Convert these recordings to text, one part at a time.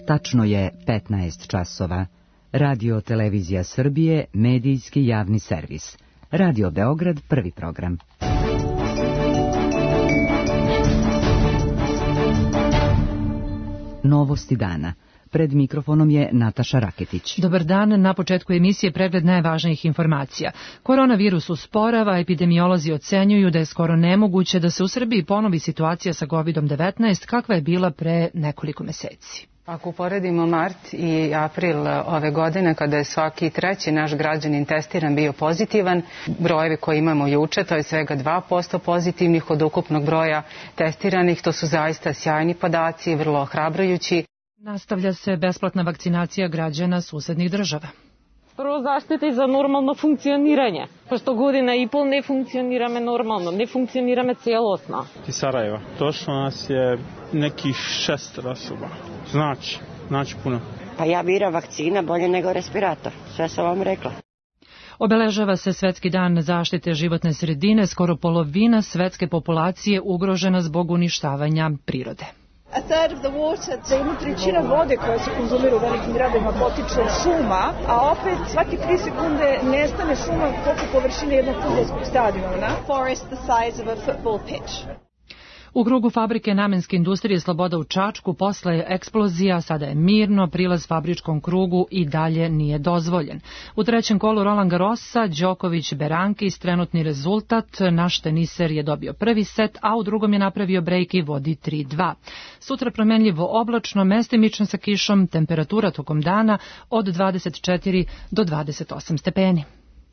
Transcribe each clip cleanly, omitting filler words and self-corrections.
Tačno je 15 časova. Radio Televizija Srbije, medijski javni servis. Radio Beograd, prvi program. Novosti dana. Pred mikrofonom je Nataša Raketić. Dobar dan, na početku emisije pregled najvažnijih informacija. Koronavirus usporava, epidemiolozi ocenjuju da je skoro nemoguće da se u Srbiji ponovi situacija sa COVID-19 kakva je bila pre nekoliko meseci. Ako uporedimo mart i april ove godine, kada je svaki treći naš građanin testiran bio pozitivan, brojevi koje imamo juče, to je svega 2% pozitivnih od ukupnog broja testiranih, to su zaista sjajni podaci, vrlo ohrabrujući. Nastavlja se besplatna vakcinacija građana susednih država. Prvo zaštita i za normalno funkcioniranje, pošto godina i pol ne funkcionirame normalno, ne funkcionirame celosno. Iz Sarajeva. Došlo nas je nekih 6 osoba. Znači puno. Pa ja biram vakcina bolje nego respirator, sve sam vam rekla. Obeležava se Svetski dan zaštite životne sredine, skoro polovina svetske populacije ugrožena zbog uništavanja prirode. Jedna trećina vode koja se konzumira u velikim gradovima potiče od šuma, a opet svake 3 sekunde nestane šuma koliko površine jednog fudbalskog stadiona. U krugu fabrike namenske industrije Sloboda u Čačku posle eksplozija sada je mirno, prilaz fabričkom krugu i dalje nije dozvoljen. U trećem kolu Roland Garrosa, Đoković-Berankis, trenutni rezultat, naš teniser je dobio prvi set, a u drugom je napravio brejk i vodi 3-2. Sutra promenljivo oblačno, mestimično sa kišom, temperatura tokom dana od 24 do 28 stepeni.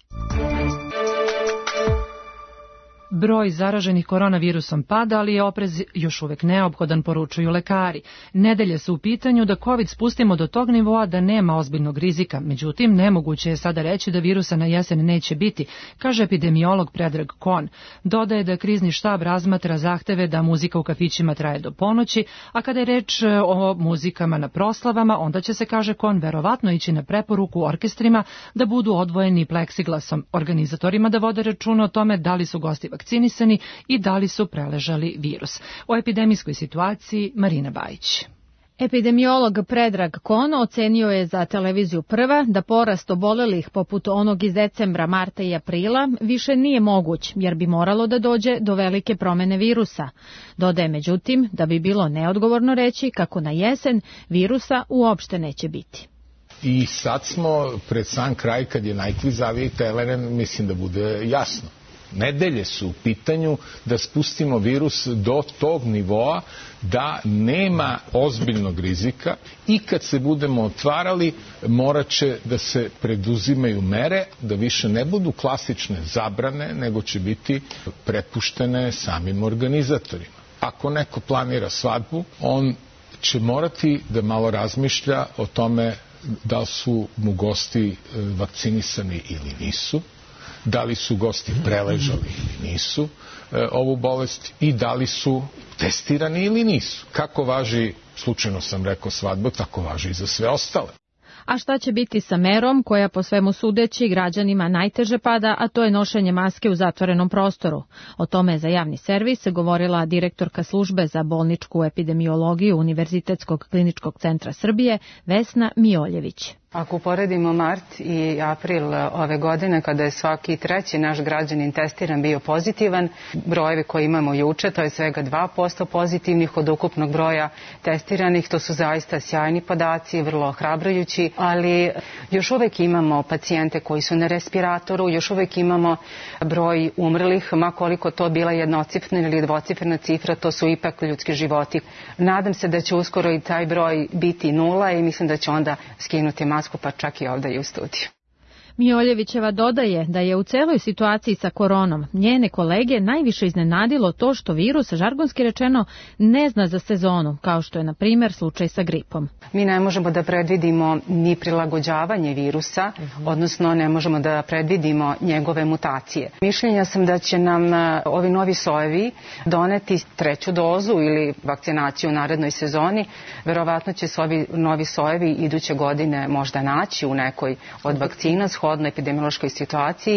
Broj zaraženih koronavirusom pada, ali je oprez još uvek neophodan, poručuju lekari. Nedelje su u pitanju da COVID spustimo do tog nivoa da nema ozbiljnog rizika. Međutim, nemoguće je sada reći da virusa na jesen neće biti, kaže epidemiolog Predrag Kon. Dodaje da krizni štab razmatra zahteve da muzika u kafićima traje do ponoći, a kada je reč o muzikama na proslavama, onda će se, kaže Kon, verovatno ići na preporuku orkestrima da budu odvojeni pleksiglasom, organizatorima da vode računa o tome da li su gosti vakcinisani i da li su preležali virus. O epidemijskoj situaciji Marina Bajić. Epidemiolog Predrag Kon ocenio je za televiziju Prva da porast obolelih poput onog iz decembra, marta i aprila više nije moguć, jer bi moralo da dođe do velike promene virusa. Dodaje međutim da bi bilo neodgovorno reći kako na jesen virusa uopšte neće biti. I sad smo pred sam kraj, kad je najklizaviji teren, mislim da bude jasno. Nedelje su u pitanju da spustimo virus do tog nivoa da nema ozbiljnog rizika i kad se budemo otvarali morat će da se preduzimaju mere, da više ne budu klasične zabrane, nego će biti prepuštene samim organizatorima. Ako neko planira svadbu, on će morati da malo razmišlja o tome da su mu gosti vakcinisani ili nisu, da li su gosti preležali ili nisu ovu bolest i da li su testirani ili nisu. Kako važi, slučajno sam rekao svadbu, tako važi i za sve ostale. A šta će biti sa merom koja po svemu sudeći građanima najteže pada, a to je nošenje maske u zatvorenom prostoru? O tome je za javni servis govorila direktorka službe za bolničku epidemiologiju Univerzitetskog kliničkog centra Srbije Vesna Mioljević. Ako uporedimo mart i april ove godine, kada je svaki treći naš građanin testiran bio pozitivan, brojevi koje imamo juče, to je svega 2% pozitivnih od ukupnog broja testiranih, to su zaista sjajni podaci, vrlo ohrabrujući, ali još uvek imamo pacijente koji su na respiratoru, još uvek imamo broj umrlih, ma koliko to bila jednocifrena ili dvocifrena cifra, to su ipak ljudski životi. Nadam se da će uskoro i taj broj biti 0 i mislim da će onda skinuti masku, pa čak i ovdje i u studiju. Mioljevićeva dodaje da je u celoj situaciji sa koronom njene kolege najviše iznenadilo to što virus, žargonski rečeno, ne zna za sezonu, kao što je na primjer slučaj sa gripom. Mi ne možemo da predvidimo ni prilagođavanje virusa, odnosno ne možemo da predvidimo njegove mutacije. Mišljenja sam da će nam ovi novi sojevi doneti 3. dozu ili vakcinaciju u narednoj sezoni. Verovatno će se ovi novi sojevi iduće godine možda naći u nekoj od vakcina shodno epidemiološkoj situaciji.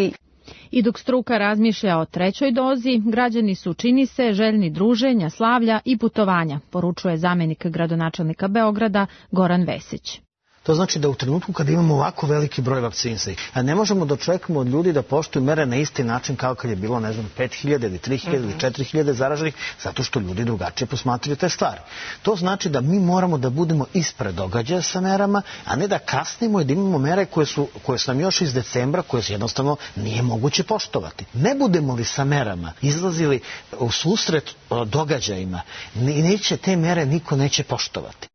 I dok struka razmišlja o trećoj dozi, građani su, čini se, željni druženja, slavlja i putovanja, poručuje zamenik gradonačelnika Beograda Goran Vesić. To znači da u trenutku kada imamo ovako veliki broj vakcinisanih, a ne možemo da očekujemo od ljudi da poštuju mere na isti način kao kad je bilo, 5.000 ili 3.000 ili 4.000 zaraženih, zato što ljudi drugačije posmatraju te stvari. To znači da mi moramo da budemo ispred događaja sa merama, a ne da kasnimo i da imamo mere koje su nam još iz decembra, koje jednostavno nije moguće poštovati. Ne budemo li sa merama izlazili u susret događajima, neće te mere niko neće poštovati.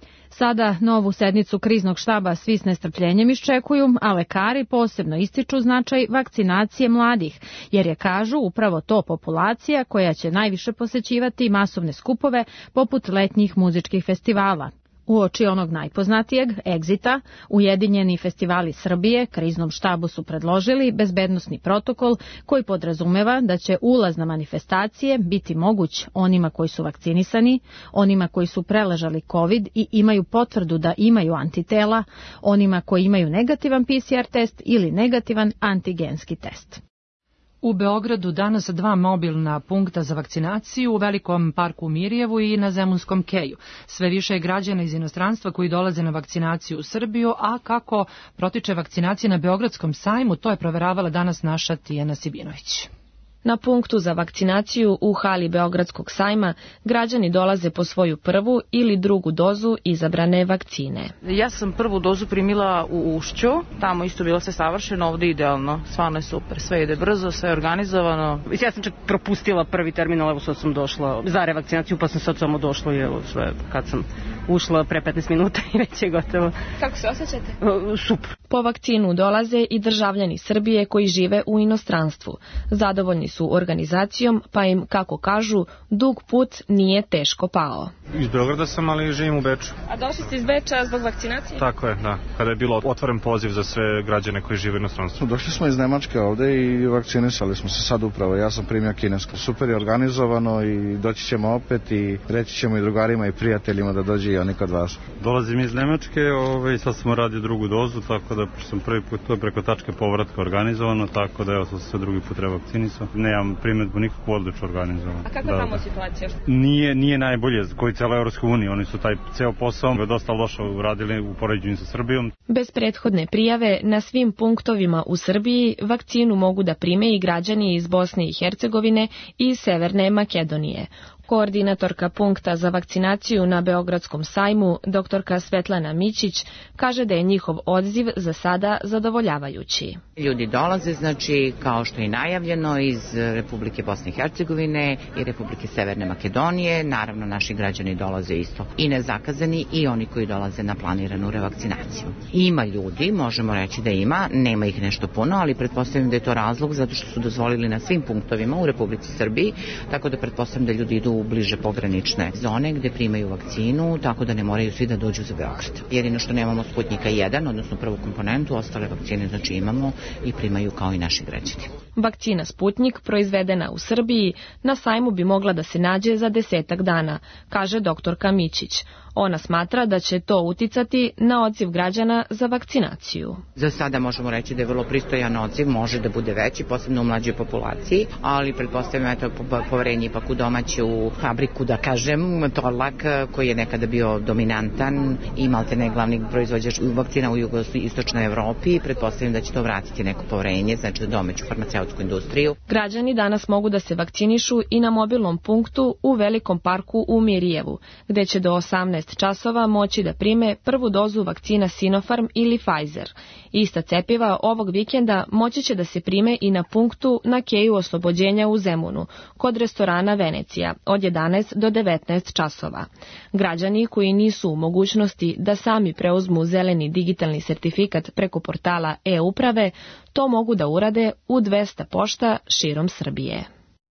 Sada novu sednicu kriznog štaba svi s nestrpljenjem iščekuju, a lekari posebno ističu značaj vakcinacije mladih, jer je, kažu, upravo to populacija koja će najviše posećivati masovne skupove poput letnjih muzičkih festivala. Uoči onog najpoznatijeg, Exita, Ujedinjeni festivali Srbije kriznom štabu su predložili bezbednosni protokol koji podrazumeva da će ulaz na manifestacije biti moguć onima koji su vakcinisani, onima koji su preležali COVID i imaju potvrdu da imaju antitela, onima koji imaju negativan PCR test ili negativan antigenski test. U Beogradu danas 2 mobilna punkta za vakcinaciju u Velikom parku u Mirjevu i na Zemunskom keju. Sve više je građana iz inostranstva koji dolaze na vakcinaciju u Srbiju, a kako protiče vakcinacija na Beogradskom sajmu, to je proveravala danas naša Tijana Sibinović. Na punktu za vakcinaciju u hali Beogradskog sajma građani dolaze po svoju prvu ili drugu dozu izabrane vakcine. Ja sam prvu dozu primila u Ušću, tamo isto bilo sve savršeno, ovde idealno, stvarno je super, sve ide brzo, sve je organizovano. Ja sam čak propustila prvi terminal, evo sad sam došla za revakcinaciju, pa sam sad samo došla i evo sve, kad sam ušla pre 15 minuta i već je gotovo. Kako se osjećate? Super. Po vakcinu dolaze i državljani Srbije koji žive u inostranstvu. Zadovoljni su organizacijom, pa im, kako kažu, dug put nije teško pao. Iz Beograda sam, ali živim u Beču. A došli ste iz Beča zbog vakcinacije? Tako je, da. Kada je bilo otvoren poziv za sve građane koji žive u inostranstvu. Došli smo iz Nemačke ovde i vakcinisali smo se sad upravo. Ja sam primio kinesku. Super je organizovano i doći ćemo opet i reći ćemo i drugarima i prijateljima da dođe i oni kod vas. Dolazim iz Nemačke, sad smo radio drugu dozu, tako da sam prvi put preko tačke povratka organizovano, tako da sam se drugi put revakcinisao. Nemam primedbu nikakvu, odlično organizovano. A kakva je tamo situacija? Nije najbolje, koji cijela Evropska unija, oni su taj ceo posao dosta loše uradili u poređenju sa Srbijom. Bez prethodne prijave na svim punktovima u Srbiji vakcinu mogu da prime i građani iz Bosne i Hercegovine i Severne Makedonije. Koordinatorka punkta za vakcinaciju na Beogradskom sajmu, doktorka Svetlana Mićić, kaže da je njihov odziv za sada zadovoljavajući. Ljudi dolaze, znači, kao što je najavljeno, iz Republike Bosne i Hercegovine i Republike Severne Makedonije. Naravno, naši građani dolaze isto i nezakazani i oni koji dolaze na planiranu revakcinaciju. Ima ljudi, možemo reći da ima, nema ih nešto puno, ali pretpostavljam da je to razlog zato što su dozvolili na svim punktovima u Republici Srbiji, tako da pretpostavljam da ljudi idu u bliže pogranične zone gde primaju vakcinu, tako da ne moraju svi da dođu za Beograd. Jedino što nemamo Sputnika 1, odnosno prvu komponentu, ostale vakcine znači imamo i primaju kao i naši građani. Vakcina Sputnik, proizvedena u Srbiji, na sajmu bi mogla da se nađe za 10 dana, kaže doktorka Mićić. Ona smatra da će to uticati na odziv građana za vakcinaciju. Za sada možemo reći da je vrlo pristojan odziv, može da bude veći, posebno u mlađoj populaciji, ali pretpostavljam poverenje ipak u domaću fabriku, da kažem, Torlak, koji je nekada bio dominantan i maltene glavni proizvođač vakcina u jugoistočnoj Evropi. Pretpostavljam da će to vratiti neko poverenje, znači za domaću farmaceutsku industriju. Građani danas mogu da se vakcinišu i na mobilnom punktu u Velikom parku u Mirjevu, gde će do 18 časova moći da prime prvu dozu vakcina Sinopharm ili Pfizer. Ista cepiva ovog vikenda moći će da se prime i na punktu na keju Oslobođenja u Zemunu, kod restorana Venecija, od 11 do 19 časova. Građani koji nisu u mogućnosti da sami preuzmu zeleni digitalni sertifikat preko portala e-uprave, to mogu da urade u 200 pošta širom Srbije.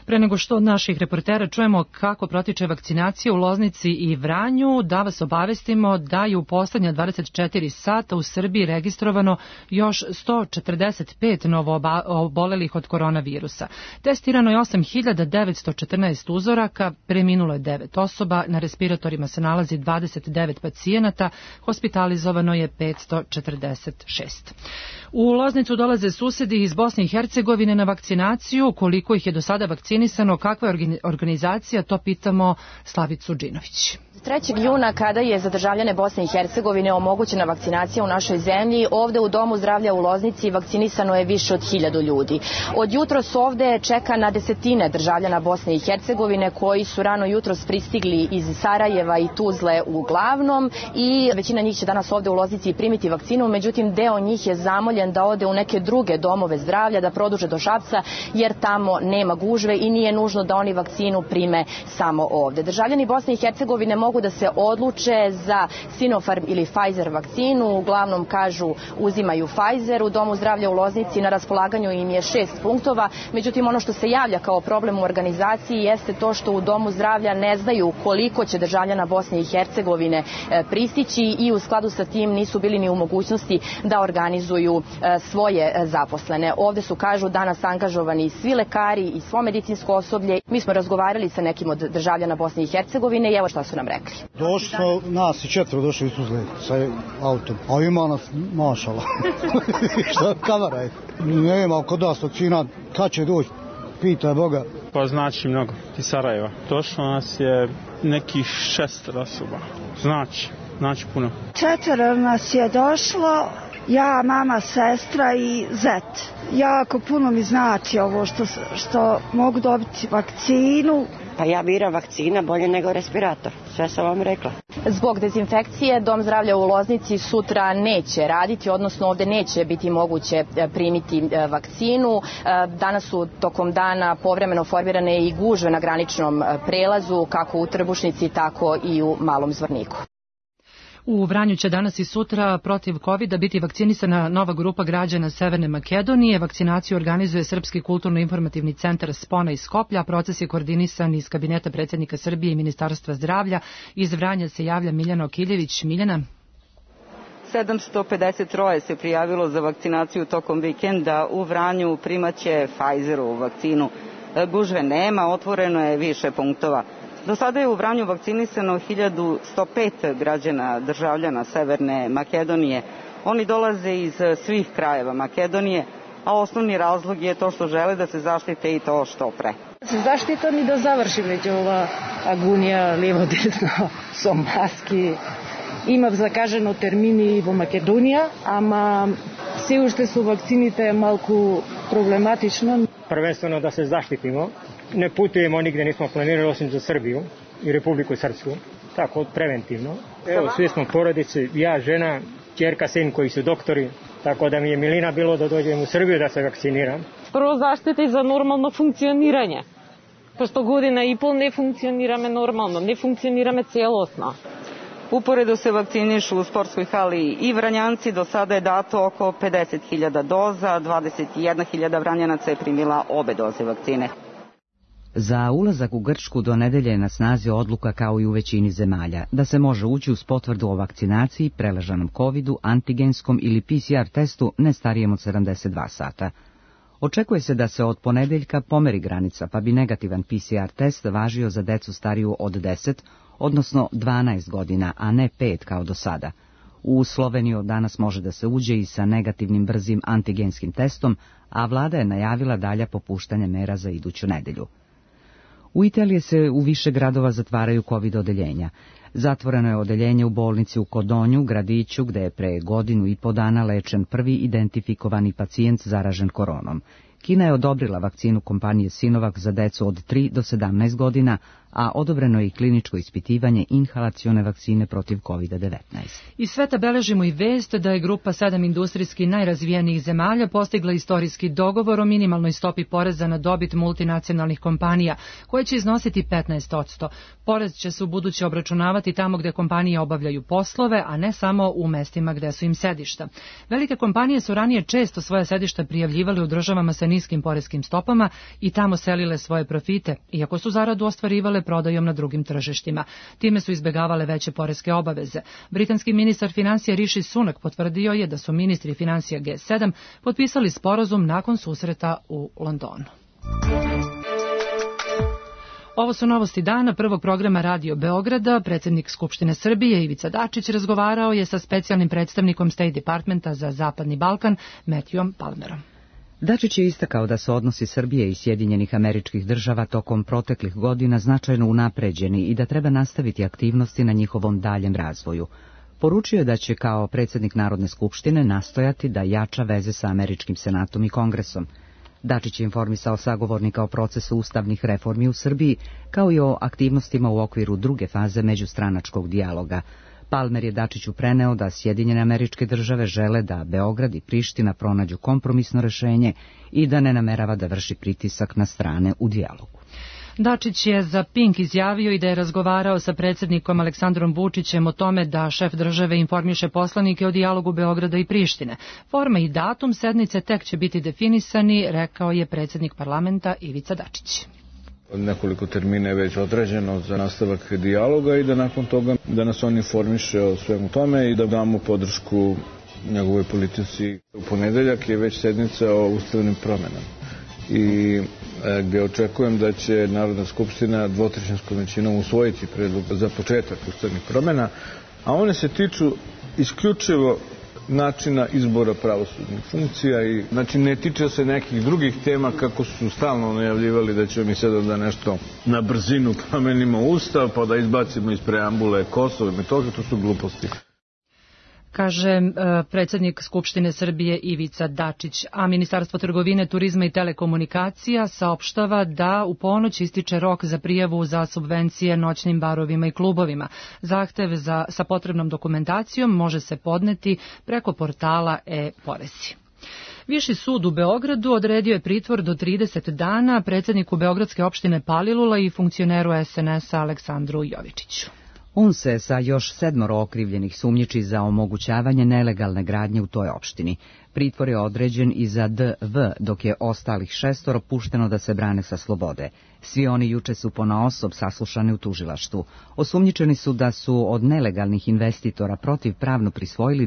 Pre nego što od naših reportera čujemo kako protiče vakcinacija u Loznici i Vranju, da vas obavestimo da je u poslednja 24 sata u Srbiji registrovano još 145 novo obolelih od koronavirusa. Testirano je 8.914 uzoraka, preminulo je 9 osoba, na respiratorima se nalazi 29 pacijenata, hospitalizovano je 546. U Loznicu dolaze susedi iz Bosne i Hercegovine na vakcinaciju. Koliko ih je do sada vakcinisano, kakva je organizacija, to pitamo Slavicu Džinović. 3. juna, kada je za državljane Bosne i Hercegovine omogućena vakcinacija u našoj zemlji, ovde u Domu zdravlja u Loznici vakcinisano je više od 1000 ljudi. Od jutros ovde čeka na desetine državljana Bosne i Hercegovine koji su rano jutros pristigli iz Sarajeva i Tuzle uglavnom i većina njih će danas ovde u Loznici primiti vakcinu, međutim deo njih je zamoljen da ode u neke druge domove zdravlja, da produže do Šapca jer tamo nema gužve i nije nužno da oni vakcinu prime samo ovde. Državljani Bosne i Hercegovine mogu da se odluče za Sinopharm ili Pfizer vakcinu, uglavnom kažu uzimaju Pfizer. U Domu zdravlja u Loznici na raspolaganju im je 6 punktova, međutim ono što se javlja kao problem u organizaciji jeste to što u Domu zdravlja ne znaju koliko će državljana Bosne i Hercegovine pristići i u skladu sa tim nisu bili ni u mogućnosti da organizuju svoje zaposlene. Ovde su, kažu, danas angažovani svi lekari i svo medicinsko osoblje. Mi smo razgovarali sa nekim od državljana Bosne i Hercegovine i evo šta su nam rekli. Došli smo, nas i 4 došli iz Tuzle sa autom, a ima nas mašala. Šta kamera je? Nema kod nas vakcina, kad će doći, pitaj Boga. Pa znači mnogo, iz Sarajeva. Došlo nas je nekih 6 osoba, znači puno. 4 nas je došlo, ja, mama, sestra i zet. Jako puno mi znači ovo što mogu dobiti vakcinu. Pa ja biram vakcina bolje nego respirator, sve sam vam rekla. Zbog dezinfekcije Dom zdravlja u Loznici sutra neće raditi, odnosno ovde neće biti moguće primiti vakcinu. Danas su tokom dana povremeno formirane i gužve na graničnom prelazu, kako u Trbušnici, tako i u Malom Zvorniku. U Vranju će danas i sutra protiv COVID-a biti vakcinisana nova grupa građana Severne Makedonije. Vakcinaciju organizuje Srpski kulturno-informativni centar Spona iz Skoplja. Proces je koordinisan iz kabineta predsjednika Srbije i Ministarstva zdravlja. Iz Vranja se javlja Miljana Okiljević. Miljana. 753 se prijavilo za vakcinaciju tokom vikenda. U Vranju primaće Pfizerovu vakcinu. Gužve nema, otvoreno je više punktova. Do sada je u Vranju vakcinisano 1105 građana državljana Severne Makedonije. Oni dolaze iz svih krajeva Makedonije, a osnovni razlog je to što žele da se zaštite i to što pre. Se zaštitom i da završi već ova agonija lijevo-desno со маски. Имав закажено термини во Македонија, ама се уште со вакцините малку проблематично. Prvenstveno da se zaštitimo. Ne putujemo nigde, nismo planirali osim za Srbiju i Republiku Srpsku, tako preventivno. Evo, svi smo porodice, ja, žena, ćerka, sin koji su doktori, tako da mi je milina bilo da dođem u Srbiju da se vakciniram. Prvo zaštita i za normalno funkcioniranje. Pošto godina i pol ne funkcionirame normalno, ne funkcionirame celosno. Uporedo se vakcinišu u sportskoj hali i Vranjanci, do sada je dato oko 50.000 doza, 21.000 Vranjanaca je primila obe doze vakcine. Za ulazak u Grčku do nedelje je na snazi odluka kao i u većini zemalja, da se može ući uz potvrdu o vakcinaciji, preležanom covidu, antigenskom ili PCR testu ne starijem od 72 sata. Očekuje se da se od ponedeljka pomeri granica, pa bi negativan PCR test važio za decu stariju od 10, odnosno 12 godina, a ne 5 kao do sada. U Sloveniju danas može da se uđe i sa negativnim brzim antigenskim testom, a vlada je najavila dalja popuštanja mera za iduću nedelju. U Italiji se u više gradova zatvaraju COVID odeljenja. Zatvoreno je odeljenje u bolnici u Kodonju, gradiću gde je pre 1,5 godine lečen prvi identifikovani pacijent zaražen koronom. Kina je odobrila vakcinu kompanije Sinovac za decu od 3 do 17 godina, a odobreno je i kliničko ispitivanje inhalacione vakcine protiv COVID-19. Iz sveta beležimo i vest da je grupa 7 industrijski najrazvijenijih zemalja postigla istorijski dogovor o minimalnoj stopi poreza na dobit multinacionalnih kompanija, koje će iznositi 15%. Porez će se ubuduće obračunavati tamo gde kompanije obavljaju poslove, a ne samo u mestima gde su im sedišta. Velike kompanije su ranije često svoja sedišta prijavljivale u državama sa niskim poreskim stopama i tamo selile svoje profite, iako su zaradu ostvarivale prodajom na drugim tržištima. Time su izbegavale veće poreske obaveze. Britanski ministar financija Rishi Sunak potvrdio je da su ministri financija G7 potpisali sporazum nakon susreta u Londonu. Ovo su novosti dana prvog programa Radio Beograda. Predsjednik Skupštine Srbije Ivica Dačić razgovarao je sa specijalnim predstavnikom State Departmenta za Zapadni Balkan Matthewom Palmerom. Dačić je istakao da su odnosi Srbije i Sjedinjenih Američkih Država tokom proteklih godina značajno unapređeni i da treba nastaviti aktivnosti na njihovom daljem razvoju. Poručio je da će kao predsjednik Narodne skupštine nastojati da jača veze sa Američkim senatom i Kongresom. Dačić je informisao sagovornika o procesu ustavnih reformi u Srbiji, kao i o aktivnostima u okviru druge faze međustranačkog dijaloga. Palmer je Dačiću preneo da Sjedinjene Američke Države žele da Beograd i Priština pronađu kompromisno rešenje i da ne namerava da vrši pritisak na strane u dijalogu. Dačić je za Pink izjavio i da je razgovarao sa predsjednikom Aleksandrom Vučićem o tome da šef države informiše poslanike o dijalogu Beograda i Prištine. Forma i datum sednice tek će biti definisani, rekao je predsjednik parlamenta Ivica Dačić. Nekoliko termina je već određeno za nastavak dijaloga i da nakon toga da nas on informiše o svemu tome i da damo podršku njegovoj politici. U ponedeljak je već sednica o ustavnim promenama i gdje očekujem da će Narodna skupština dvotrećinskom većinom usvojiti predlog za početak ustavnih promjena, a one se tiču isključivo načina izbora pravosudnih funkcija i znači ne tiče se nekih drugih tema kako su stalno najavljivali da ćemo mi sada da nešto na brzinu promenimo ustav pa da izbacimo iz preambule Kosovo i Metohiju, to su gluposti. Kaže predsjednik Skupštine Srbije Ivica Dačić, a Ministarstvo trgovine, turizma i telekomunikacija saopštava da u ponoć ističe rok za prijavu za subvencije noćnim barovima i klubovima. Zahtev sa potrebnom dokumentacijom može se podneti preko portala e-porezi. Viši sud u Beogradu odredio je pritvor do 30 dana predsjedniku Beogradske opštine Palilula i funkcioneru SNS-a Aleksandru Jovičiću. On se sa još 7 okrivljenih sumnjiči za omogućavanje nelegalne gradnje u toj opštini. Pritvor je određen i za DV, dok je ostalih 6 pušteno da se brane sa slobode. Svi oni juče su ponaosob saslušani u tužilaštvu. Osumnjičeni su da su od nelegalnih investitora protivpravno prisvojili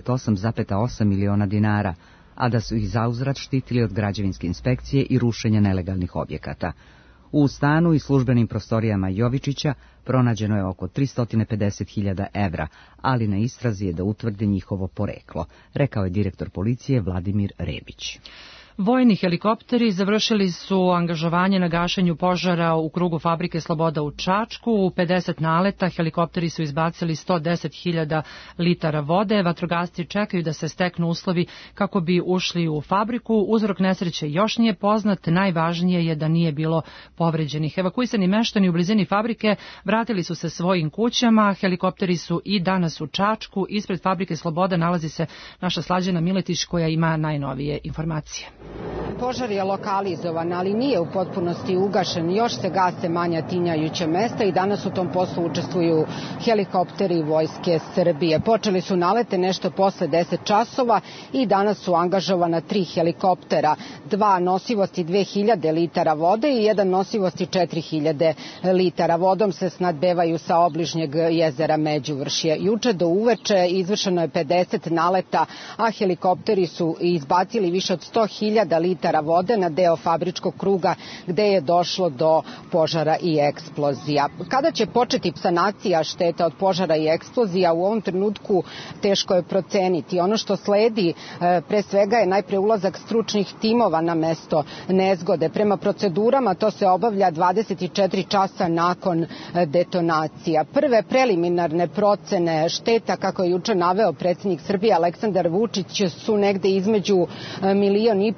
28,8 miliona dinara, a da su ih zauzvrat štitili od građevinske inspekcije i rušenja nelegalnih objekata. U stanu i službenim prostorijama Jovičića pronađeno je oko 350.000 evra, ali na istrazi je da utvrdi njihovo poreklo, rekao je direktor policije Vladimir Rebić. Vojni helikopteri završili su angažovanje na gašenju požara u krugu fabrike Sloboda u Čačku. U 50 naleta helikopteri su izbacili 110.000 litara vode. Vatrogasci čekaju da se steknu uslovi kako bi ušli u fabriku. Uzrok nesreće još nije poznat. Najvažnije je da nije bilo povređenih. Evakuisani meštani u blizini fabrike vratili su se svojim kućama. Helikopteri su i danas u Čačku. Ispred fabrike Sloboda nalazi se naša Slađana Miletić koja ima najnovije informacije. Požar je lokalizovan, ali nije u potpunosti ugašen. Još se gase manja tinjajuća mesta i danas u tom poslu učestvuju helikopteri Vojske Srbije. Počeli su nalete nešto posle 10 časova i danas su angažovana 3 helikoptera. 2 nosivosti 2000 litara vode i 1 nosivosti 4000 litara. Vodom se snadbevaju sa obližnjeg jezera Međuvršje. Juče do uveče izvršeno je 50 naleta, a helikopteri su izbacili više od 100.000 litara vode na deo fabričkog kruga gde je došlo do požara i eksplozija. Kada će početi sanacija šteta od požara i eksplozija, u ovom trenutku teško je proceniti. Ono što sledi pre svega je najpre ulazak stručnih timova na mesto nezgode. Prema procedurama to se obavlja 24 časa nakon detonacija. Prve preliminarne procene šteta, kako je juče naveo predsjednik Srbije Aleksandar Vučić, su negde između 1,5 i 2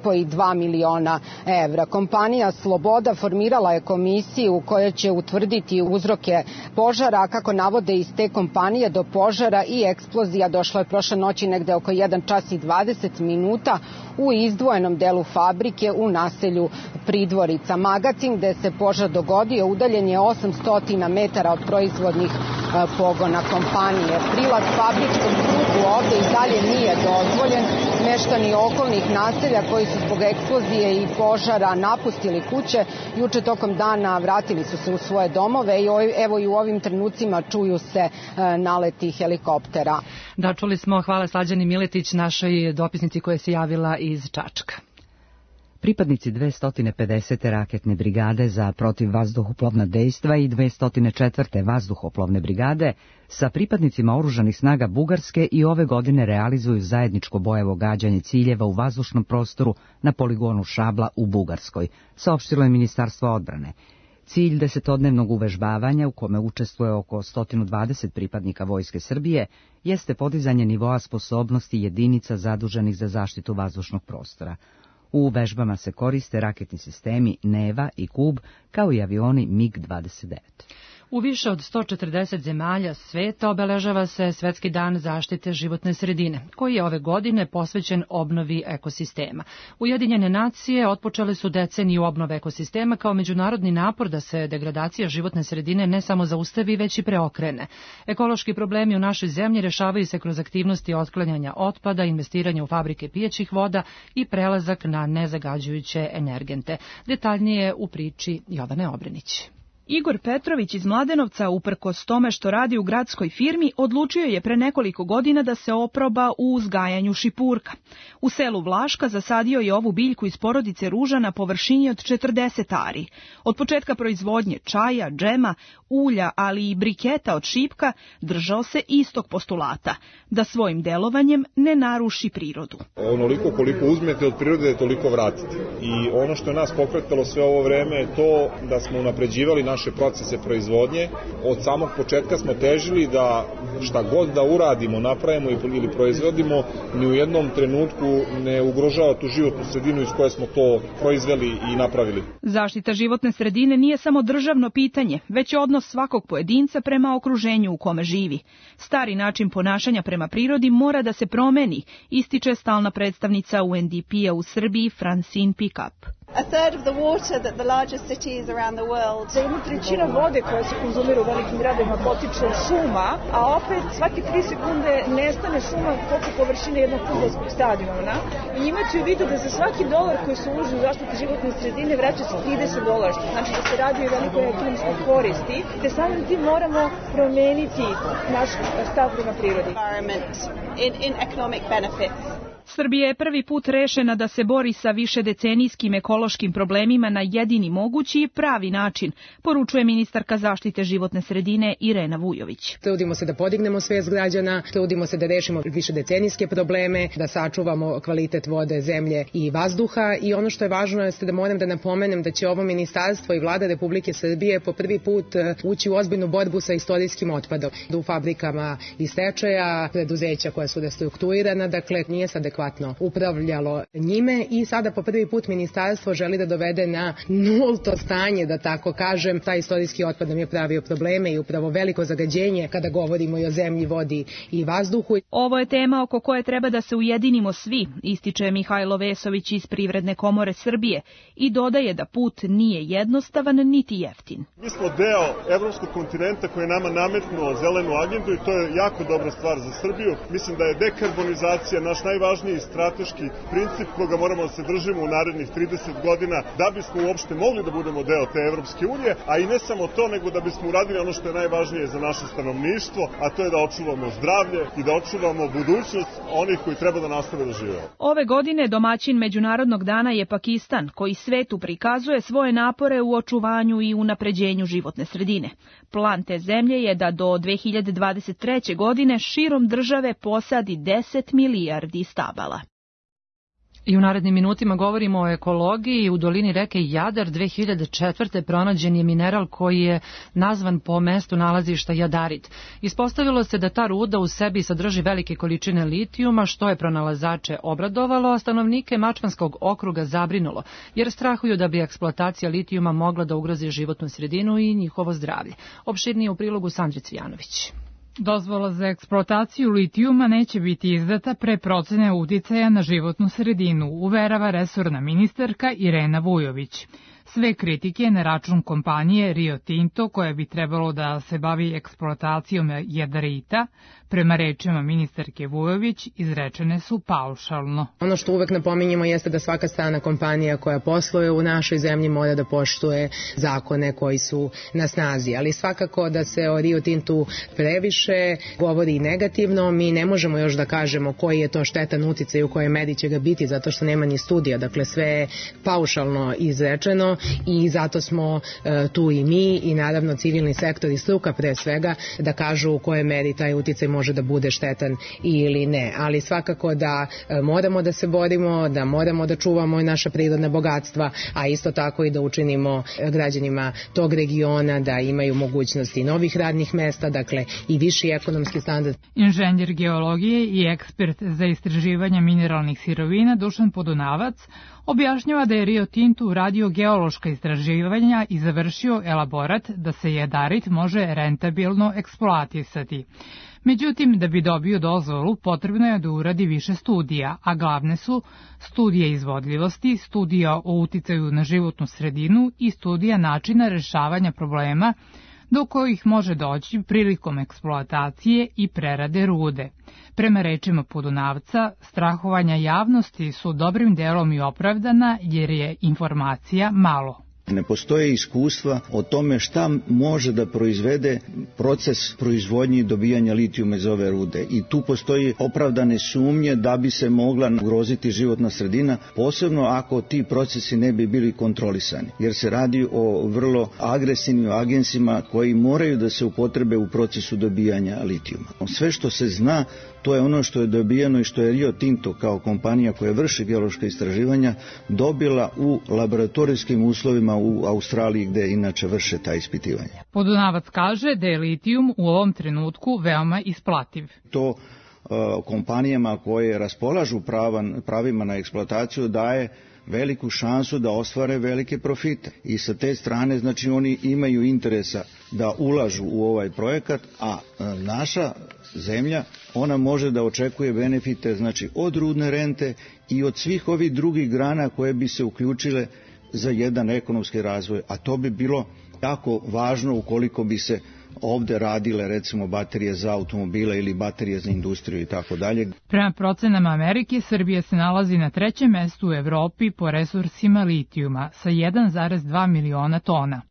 2 miliona evra. Kompanija Sloboda formirala je komisiju koja će utvrditi uzroke požara, a kako navode iz te kompanije do požara i eksplozija došlo je prošle noći negde oko 1 čas i 20 minuta u izdvojenom delu fabrike u naselju Pridvorica. Magacin gde se požar dogodio udaljen je 800 metara od proizvodnih pogona kompanije. Prilaz fabričkom krugu ovde i dalje nije dozvoljen. Meštani okolnih naselja koji su zbog eksplozije i požara napustili kuće, juče tokom dana vratili su se u svoje domove i evo i u ovim trenucima čuju se naleti helikoptera. Da, čuli smo, hvala Slađani Miletić, našoj dopisnici koja se javila iz Čačka. Pripadnici 250. raketne brigade za protivvazduhoplovna dejstva i 204. vazduhoplovne brigade sa pripadnicima oružanih snaga Bugarske i ove godine realizuju zajedničko bojevo gađanje ciljeva u vazdušnom prostoru na poligonu Šabla u Bugarskoj, saopštilo je Ministarstvo odbrane. Cilj 10-dnevnog uvežbavanja, u kome učestvuje oko 120 pripadnika Vojske Srbije, jeste podizanje nivoa sposobnosti jedinica zaduženih za zaštitu vazdušnog prostora. U vežbama se koriste raketni sistemi Neva i Kub, kao i avioni MiG-29. U više od 140 zemalja sveta obeležava se Svetski dan zaštite životne sredine, koji je ove godine posvećen obnovi ekosistema. Ujedinjene nacije otpočele su deceniju obnove ekosistema kao međunarodni napor da se degradacija životne sredine ne samo zaustavi, već i preokrene. Ekološki problemi u našoj zemlji rešavaju se kroz aktivnosti otklanjanja otpada, investiranja u fabrike pijećih voda i prelazak na nezagađujuće energente. Detaljnije u priči Jovane Obrenić. Igor Petrović iz Mladenovca, uprkos tome što radi u gradskoj firmi, odlučio je pre nekoliko godina da se oproba u uzgajanju šipurka. U selu Vlaška zasadio je ovu biljku iz porodice ruža na površini od 40 ari. Od početka proizvodnje čaja, džema, ulja, ali i briketa od šipka, držao se istog postulata, da svojim delovanjem ne naruši prirodu. Onoliko koliko uzmete od prirode, toliko vratite. I ono što je nas pokretalo sve ovo vreme je to da smo unapređivali naše procese proizvodnje. Od samog početka smo težili da šta god da uradimo, napravimo ili proizvodimo, ni u jednom trenutku ne ugrožava tu životnu sredinu iz koje smo to proizveli i napravili. Zaštita životne sredine nije samo državno pitanje, već odnos svakog pojedinca prema okruženju u kome živi. Stari način ponašanja prema prirodi mora da se promeni, ističe stalna predstavnica UNDP-a u Srbiji Francine Pickup. A third of the water that the largest cities around the world. Za 1/3 vode koja se konzumira u velikim gradovima potiče od šuma, a opet svake 3 sekunde nestane šuma koliko površine jednog fudbalskog stadiona. I imati u vidu da za svaki dolar koji se uloži u zaštitu životne sredine vraća se $30, što znači da se radi o velikoj ekonomskoj koristi, te samim tim moramo promeniti naš stav prema prirodi. In economic benefits. Srbija je prvi put rešena da se bori sa višedecenijskim ekološkim problemima na jedini mogući i pravi način, poručuje ministarka zaštite životne sredine Irena Vujović. Trudimo se da podignemo svest građana, trudimo se da rešimo višedecenijske probleme, da sačuvamo kvalitet vode, zemlje i vazduha i ono što je važno jeste da moram da napomenem da će ovo ministarstvo i vlada Republike Srbije po prvi put ući u ozbiljnu borbu sa istorijskim otpadom. U fabrikama i stečaja, preduzeća koja su restrukturirana, dakle nije se adekvatno upravljalo njime i sada po prvi put ministarstvo želi da dovede na nulto stanje, da tako kažem. Taj istorijski otpad nam je pravio probleme i upravo veliko zagađenje kada govorimo i o zemlji, vodi i vazduhu. Ovo je tema oko koje treba da se ujedinimo svi, ističe Mihajlo Vesović iz Privredne komore Srbije i dodaje da put nije jednostavan niti jeftin. Mi smo deo evropskog kontinenta koji je nama nametnuo zelenu agendu i to je jako dobra stvar za Srbiju. Mislim da je dekarbonizacija naš najvažniji strateški princip koga moramo da se držimo u narednih 30 godina da bismo uopšte mogli da budemo deo te Evropske unije, a i ne samo to, nego da bismo uradili ono što je najvažnije za naše stanovništvo, a to je da očuvamo zdravlje i da očuvamo budućnost onih koji treba da nastave da žive. Ove godine domaćin Međunarodnog dana je Pakistan, koji svetu prikazuje svoje napore u očuvanju i unapređenju životne sredine. Plan te zemlje je da do 2023. godine širom države posadi 10 milijardi stabala. I u narednim minutima govorimo o ekologiji. U dolini reke Jadar 2004. pronađen je mineral koji je nazvan po mestu nalazišta jadarit. Ispostavilo se da ta ruda u sebi sadrži velike količine litijuma, što je pronalazače obradovalo, a stanovnike Mačvanskog okruga zabrinulo, jer strahuju da bi eksploatacija litijuma mogla da ugrozi životnu sredinu i njihovo zdravlje. Opširnije u prilogu Sandri Cvijanović. Dozvola za eksploataciju litijuma neće biti izdata pre procene uticaja na životnu sredinu, uverava resorna ministarka Irena Vujović. Sve kritike na račun kompanije Rio Tinto, koja bi trebalo da se bavi eksploatacijom jadarita, prema rečima ministarke Vujović, izrečene su paušalno. Ono što uvek napominjemo jeste da svaka strana kompanija koja posluje u našoj zemlji mora da poštuje zakone koji su na snazi, ali svakako da se o Rio Tintu previše govori negativno. Mi ne možemo još da kažemo koji je to štetan uticaj i u kojoj meri će ga biti, zato što nema ni studija, dakle sve je paušalno izrečeno i zato smo tu i mi i naravno civilni sektor i struka pre svega da kažu u kojoj meri taj uticaj može da bude štetan ili ne, ali svakako da moramo da se borimo, da moramo da čuvamo naša prirodna bogatstva, a isto tako i da učinimo građanima tog regiona da imaju mogućnosti novih radnih mesta, dakle i viši ekonomski standard. Inženjer geologije i ekspert za istraživanje mineralnih sirovina Dušan Podunavac objašnjava da je Rio Tinto uradio geološka istraživanja i završio elaborat da se jadarit može rentabilno eksploatisati. Međutim, da bi dobio dozvolu, potrebno je da uradi više studija, a glavne su studija izvodljivosti, studija o uticaju na životnu sredinu i studija načina rešavanja problema do kojih može doći prilikom eksploatacije i prerade rude. Prema rečima Podunavca, strahovanja javnosti su dobrim delom i opravdana jer je informacija malo. Ne postoje iskustva o tome šta može da proizvede proces proizvodnje i dobijanja litijuma iz ove rude. I tu postoji opravdane sumnje da bi se mogla ugroziti životna sredina, posebno ako ti procesi ne bi bili kontrolisani. Jer se radi o vrlo agresivnim agensima koji moraju da se upotrebe u procesu dobijanja litijuma. Sve što se zna, to je ono što je dobijeno i što je Rio Tinto kao kompanija koja vrši geološka istraživanja dobila u laboratorijskim uslovima u Australiji gde inače vrše ta ispitivanja. Podunavac kaže da je litijum u ovom trenutku veoma isplativ. To kompanijama koje raspolažu pravima na eksploataciju daje veliku šansu da ostvare velike profite. I sa te strane, znači, oni imaju interesa da ulažu u ovaj projekat, a naša zemlja, ona može da očekuje benefite, znači, od rudne rente i od svih ovih drugih grana koje bi se uključile za jedan ekonomski razvoj, a to bi bilo jako važno ukoliko bi se ovde radile recimo baterije za automobile ili baterije za industriju i tako dalje. Prema procenama Amerike, Srbija se nalazi na 3. mestu u Evropi po resursima litijuma sa 1,2 miliona tona.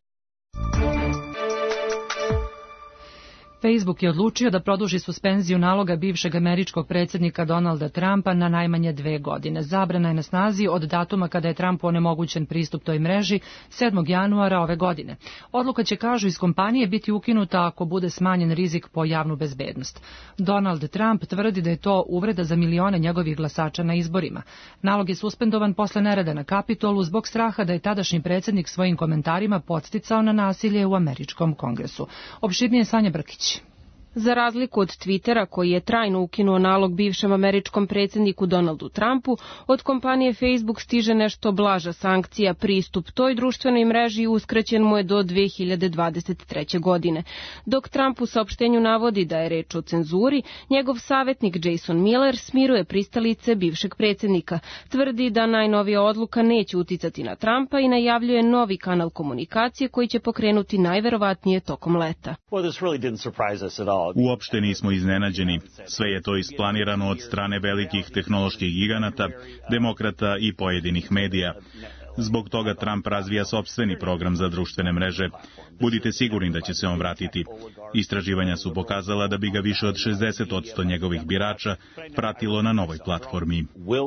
Facebook je odlučio da produži suspenziju naloga bivšeg američkog predsjednika Donalda Trumpa na najmanje 2 godine. Zabrana je na snazi od datuma kada je Trumpu onemogućen pristup toj mreži 7. januara ove godine. Odluka će, kažu iz kompanije, biti ukinuta ako bude smanjen rizik po javnu bezbednost. Donald Trump tvrdi da je to uvreda za milione njegovih glasača na izborima. Nalog je suspendovan posle nereda na Kapitolu zbog straha da je tadašnji predsjednik svojim komentarima podsticao na nasilje u američkom kongresu. Opširnije Sanja Brkić. Za razliku od Twittera, koji je trajno ukinuo nalog bivšem američkom predsjedniku Donaldu Trumpu, od kompanije Facebook stiže nešto blaža sankcija. Pristup toj društvenoj mreži uskraćen mu je do 2023. godine. Dok Trump u saopštenju navodi da je reč o cenzuri, njegov savjetnik Jason Miller smiruje pristalice bivšeg predsjednika. Tvrdi da najnovija odluka neće uticati na Trumpa i najavljuje novi kanal komunikacije koji će pokrenuti najverovatnije tokom leta. Uopšte nismo iznenađeni. Sve je to isplanirano od strane velikih tehnoloških giganata, demokrata i pojedinih medija. Zbog toga Trump razvija sopstveni program za društvene mreže. Budite sigurni da će se on vratiti. Istraživanja su pokazala da bi ga više od 60% njegovih birača pratilo na novoj platformi.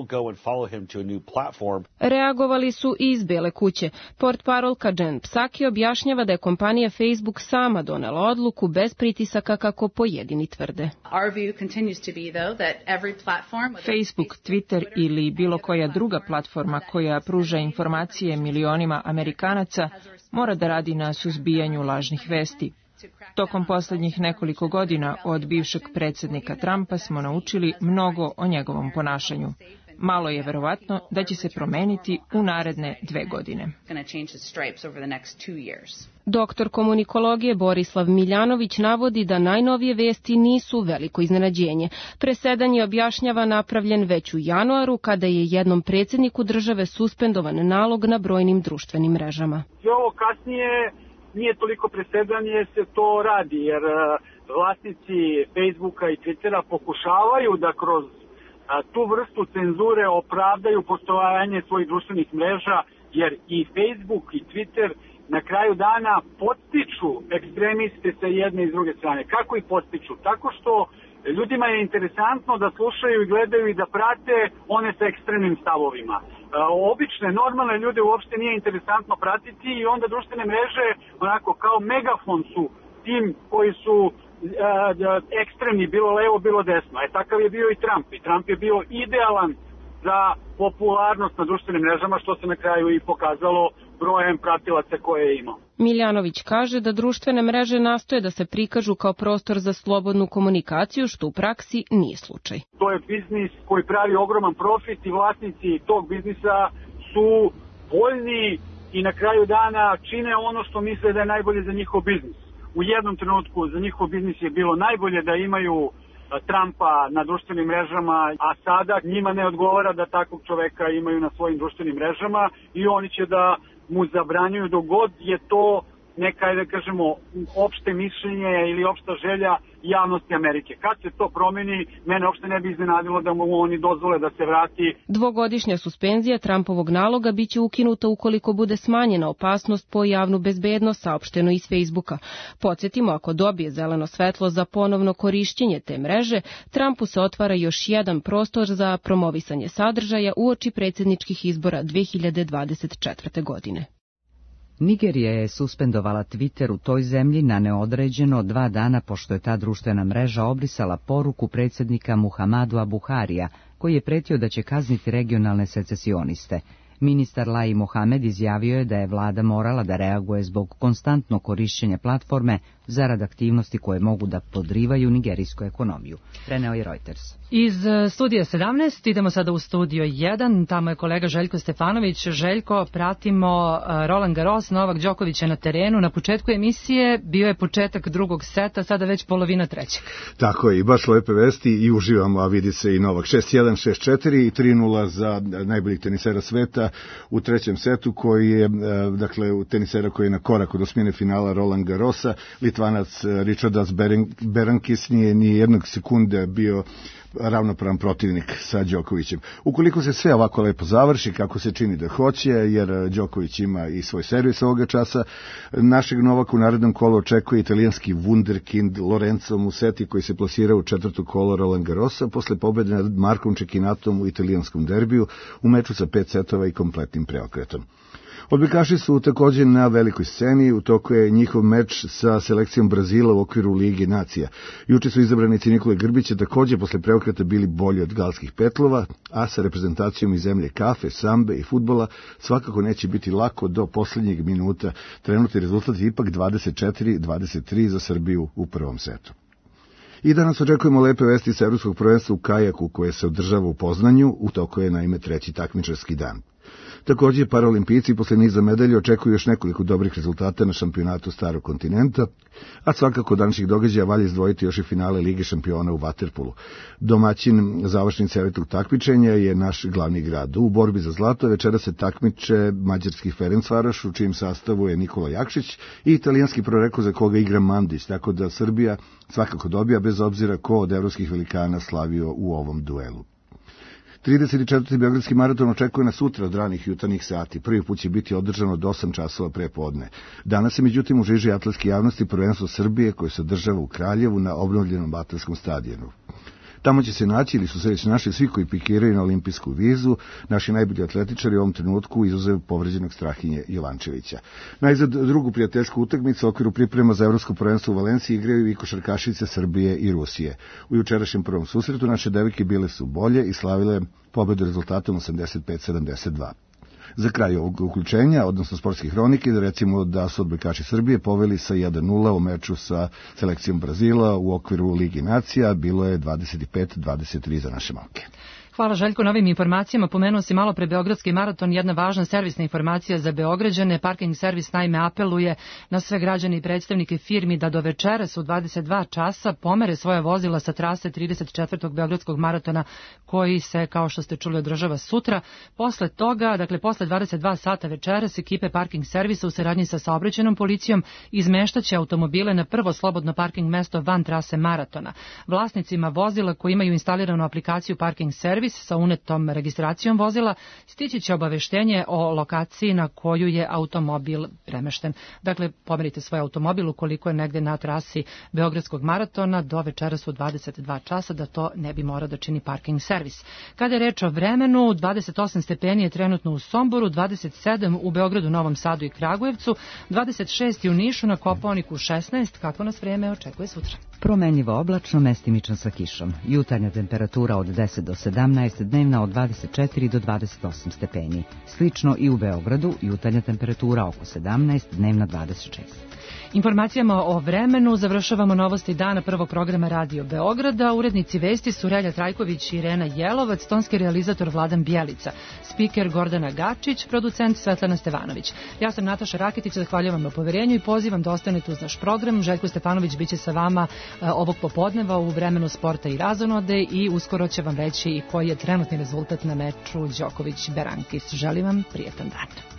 Reagovali su i iz Bele kuće. Portparolka Jen Psaki objašnjava da je kompanija Facebook sama donela odluku bez pritisaka kako pojedini tvrde. Facebook, Twitter ili bilo koja druga platforma koja pruža informacije milionima Amerikanaca mora da radi na suzbijanju lažnih vesti. Tokom poslednjih nekoliko godina od bivšeg predsjednika Trumpa smo naučili mnogo o njegovom ponašanju. Malo je verovatno da će se promeniti u naredne 2 godine. Doktor komunikologije Borislav Miljanović navodi da najnovije vesti nisu veliko iznenađenje. Presedan je, objašnjava, napravljen već u januaru kada je jednom predsjedniku države suspendovan nalog na brojnim društvenim mrežama. I ovo kasnije nije toliko presedan jer se to radi, jer vlasnici Facebooka i Twittera pokušavaju da kroz tu vrstu cenzure opravdaju postojanje svojih društvenih mreža, jer i Facebook i Twitter na kraju dana podstiču ekstremiste sa jedne i s druge strane. Kako ih podstiču? Tako što ljudima je interesantno da slušaju i gledaju i da prate one sa ekstremnim stavovima. Obične, normalne ljude uopšte nije interesantno pratiti i onda društvene mreže onako kao megafon su tim koji su ekstremni, bilo levo, bilo desno. Takav je bio i Trump. I Trump je bio idealan za popularnost na društvenim mrežama, što se na kraju i pokazalo brojem pratilaca koje je imao. Miljanović kaže da društvene mreže nastoje da se prikažu kao prostor za slobodnu komunikaciju, što u praksi nije slučaj. To je biznis koji pravi ogroman profit i vlasnici tog biznisa su voljni i na kraju dana čine ono što misle da je najbolje za njihov biznis. U jednom trenutku za njihov biznis je bilo najbolje da imaju Trumpa na društvenim mrežama, a sada njima ne odgovara da takvog čoveka imaju na svojim društvenim mrežama i oni će da mu zabranjuju dok god je to neka, da kažemo, opšte mišljenje ili opšta želja javnosti Amerike. Kad se to promeni, mene uopšte ne bi iznenadilo da mu oni dozvole da se vrati. 2-godišnja suspenzija Trumpovog naloga biće ukinuta ukoliko bude smanjena opasnost po javnu bezbednost, saopšteno iz Facebooka. Podsjetimo, ako dobije zeleno svetlo za ponovno korišćenje te mreže, Trumpu se otvara još jedan prostor za promovisanje sadržaja uoči predsjedničkih izbora 2024. godine. Nigerija je suspendovala Twitter u toj zemlji na neodređeno 2 dana pošto je ta društvena mreža obrisala poruku predsjednika Muhammadu Buharija, koji je pretio da će kazniti regionalne secesioniste. Ministar Lai Mohamed izjavio je da je vlada morala da reaguje zbog konstantnog korišćenja platforme zarad aktivnosti koje mogu da podrivaju nigerijsku ekonomiju. Preneo je Reuters. Iz studija 17 idemo sada u studio 1, tamo je kolega Željko Stefanović. Željko, pratimo Roland Garros, Novak Đoković je na terenu. Na početku emisije bio je početak drugog seta, sada već polovina trećeg. Tako je, i baš lepe vesti i uživamo, a vidi se i Novak 6-1, 6-4 i 3-0 za najboljih tenisera sveta u trećem setu, koji je, dakle, tenisera koji je na korak od osmine finala Roland Garrosa. Litvanac Richardas Berankis nije ni jednog sekunde bio ravnopravan protivnik sa Đokovićem. Ukoliko se sve ovako lepo završi, kako se čini da hoće, jer Đoković ima i svoj servis ovoga časa, našeg Novaka u narednom kolu očekuje italijanski wunderkind Lorenzo Musetti, koji se plasira u 4. kolo Roland Garrosa posle pobede nad Markom Čekinatom u italijanskom derbiju u meču sa 5 setova i kompletnim preokretom. Odbojkaši su također na velikoj sceni, u toku je njihov meč sa selekcijom Brazila u okviru Lige nacija. Juče su izabranici Nikole Grbića također posle preokreta bili bolji od galskih petlova, a sa reprezentacijom iz zemlje kafe, sambe i fudbala svakako neće biti lako do posljednjeg minuta. Trenutni rezultat je ipak 24-23 za Srbiju u prvom setu. I danas očekujemo lepe vesti sa Evropskog prvenstva u kajaku koje se održava u Poznanju, u toku je naime 3. takmičarski dan. Također, paraolimpijci posle niza medalja očekuju još nekoliko dobrih rezultata na šampionatu Starog kontinenta, a svakako današnjih događaja valja izdvojiti još i finale Lige šampiona u vaterpolu. Domaćin završnice elitnog takmičenja je naš glavni grad. U borbi za zlato večera se takmiče mađarski Ferencvaroš, u čijem sastavu je Nikola Jakšić, i italijanski proreko za koga igra Mandić, tako da Srbija svakako dobija bez obzira ko od evropskih velikana slavio u ovom duelu. 34. Beogradski maraton očekuje na sutra od ranih jutarnjih sati. Prvi put će biti održan od 8 časova pre podne. Danas je međutim u žiži atletske javnosti prvenstvo Srbije koje se održava u Kraljevu na obnovljenom atletskom stadionu. Tamo će se naći ili su se već našli svi koji pikiraju na olimpijsku vizu, naši najbolji atletičari u ovom trenutku izuzev povređenog Strahinje Jovančevića. Najzad drugu prijateljsku utakmicu u okviru priprema za evropsko prvenstvo u Valenciji igraju i košarkašice Srbije i Rusije. U jučerašnjem prvom susretu naše devojke bile su bolje i slavile pobedu rezultatom 85-72. Za kraj ovog uključenja, odnosno sportskih hronike, da recimo da su odbojkaši Srbije poveli sa 1-0 u meču sa selekcijom Brazila u okviru Ligi nacija, bilo je 25-23 za naše momke. Hvala Željko na ovim informacijama. Pomenuo si malo pre Beogradski maraton, jedna važna servisna informacija za Beograđane. Parking servis naime apeluje na sve građane i predstavnike firmi da do večeras u 22 časa pomere svoje vozila sa trase 34. Beogradskog maratona koji se, kao što ste čuli, održava sutra. Posle toga, dakle posle 22 sata večeras, ekipe parking servisa u saradnji sa saobraćajnom policijom izmeštaće automobile na prvo slobodno parking mesto van trase maratona. Vlasnicima vozila koji imaju instaliranu aplikaciju parking servis sa unetom registracijom vozila stići će obaveštenje o lokaciji na koju je automobil premešten. Dakle, pomerite svoj automobil ukoliko je negde na trasi Beogradskog maratona do večeras u 22 časa, da to ne bi morao da čini parking servis. Kada je reč o vremenu, 28 stepeni je trenutno u Somboru, 27 u Beogradu, Novom Sadu i Kragujevcu, 26 u Nišu, na Kopaoniku 16. Kako nas vreme očekuje sutra? Promenljivo oblačno, mestimično sa kišom. Jutarnja temperatura od 10 do 17, dnevna od 24 do 28 stepeni. Slično i u Beogradu, jutarnja temperatura oko 17, dnevna 26. Informacijama o vremenu završavamo novosti dana prvog programa Radio Beograda. Urednici vesti su Relja Trajković i Irena Jelovac, tonski realizator Vladan Bjelica, spiker Gordana Gačić, producent Svetlana Stevanović. Ja sam Nataša Raketić, zahvaljujem vam na poverenju i pozivam da ostanete uz naš program. Željko Stefanović biće sa vama ovog popodneva u vremenu sporta i razonode i uskoro će vam reći i koji je trenutni rezultat na meču Đoković-Berankis. Želim vam prijetan dan.